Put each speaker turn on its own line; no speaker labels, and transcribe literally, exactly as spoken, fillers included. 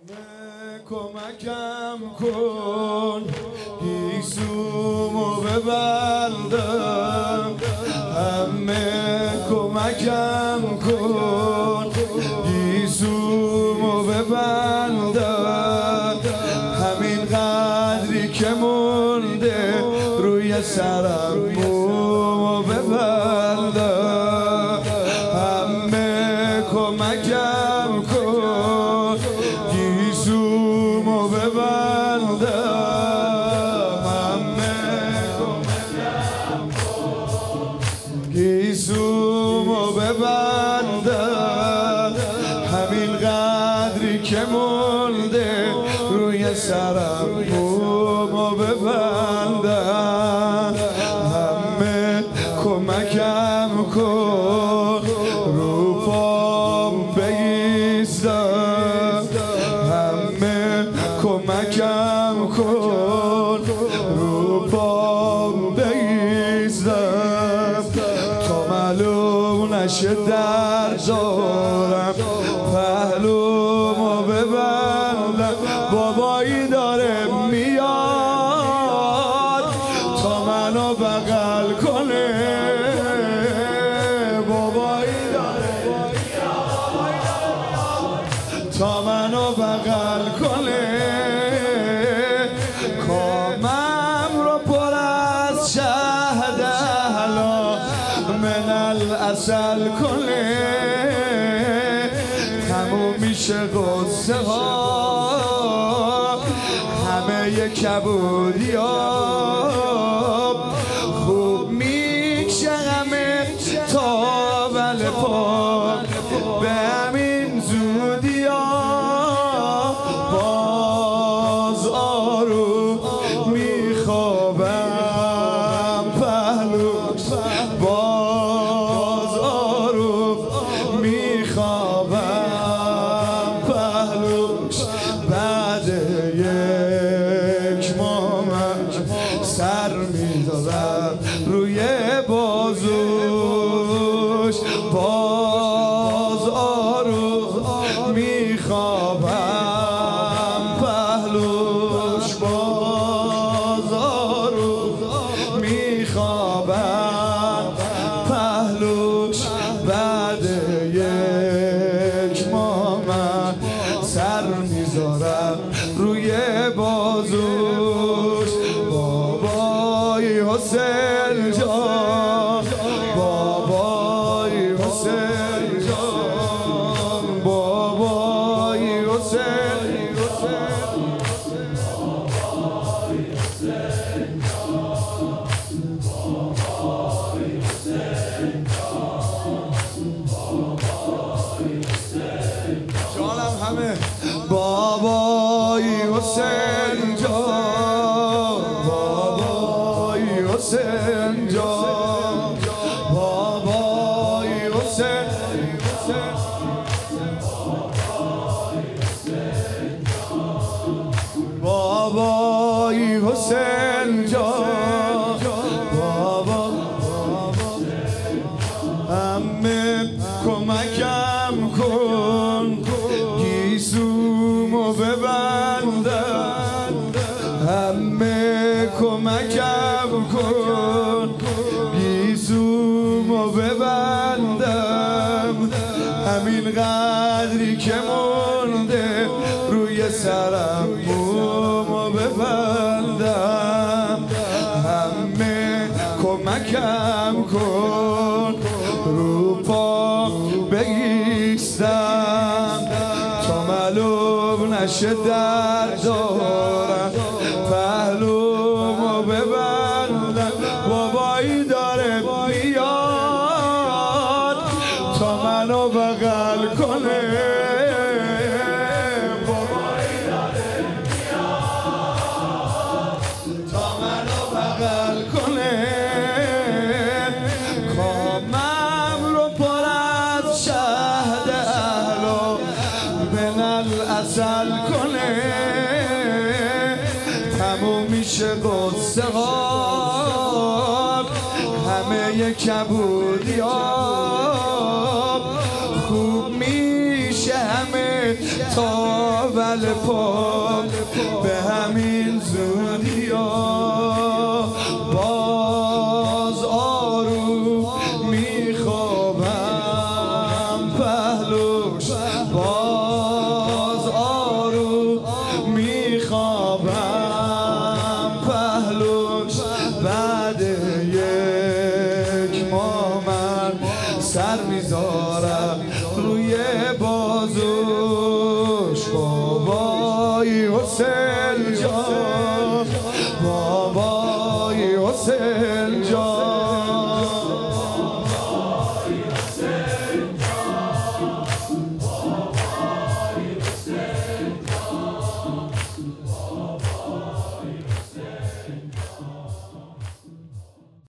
کمکم کن گیسومو ببندم، همه کمکم کن گیسومو ببندم، همین قدری که مونده روی سرم مومو ببندم، همه کمکم کن گیسومو ببندم، همه کمکم کن گیسومو ببندم، همین قدری که مونده روی سرم مومو ببندم، همه کمکم کن رو پام بایستم، همه کمکم کن رو پام بایستم، تا معلوم نشه درد دارم پهلومو ببندم، بابایی داره میاد تا منو بغل کنه، بابایی داره میاد تا منو بغل کنه، کامم رو پر از شهد احلا من العسل کنه، تموم میشه قصه ها همه ی کبودی ها، خوب میشه همه تا بل پا به همین زودی ها، باز آروم میخوابم پهلو، باز آروم میخوابم پهلوش، بعد یک ماه من سر میذارم روی بازوش، باز آروم میخوابم پهلوش، باز آروم میخوابم پهلوش، بعد یک ماه من سر میذارم روی بازوش، بابای حسین جان، بابای حسین جان، بابای حسین جانم، همه بابای حسین جان، بابای حسین جان، بابای حسین، بابای حسین جان، بابا همه کمکم کن گیسومو ببندم، همه کمکم کن گیسومو ببندم، همین قدری که مونده روی سرم مومو ببندم، همه کمکم کن رو پا بایستم، تا معلوم نشه درد دارم پهلومو ببندم، بابایی داره میاد تا منو بغل کنه، بابایی داره میاد تا منو بغل کنه، کامم رو پر از شهد احلا من العسل کنه، تموم میشه قصه ها همه ی کبودی ها، خوب میشه همه تا بله پاک به همین زودی ها باز آروم میخوابم پهلوش باز آروم میخوابم پهلوش بعد یک ماه من سر میذارم روی بازوش بابای حسین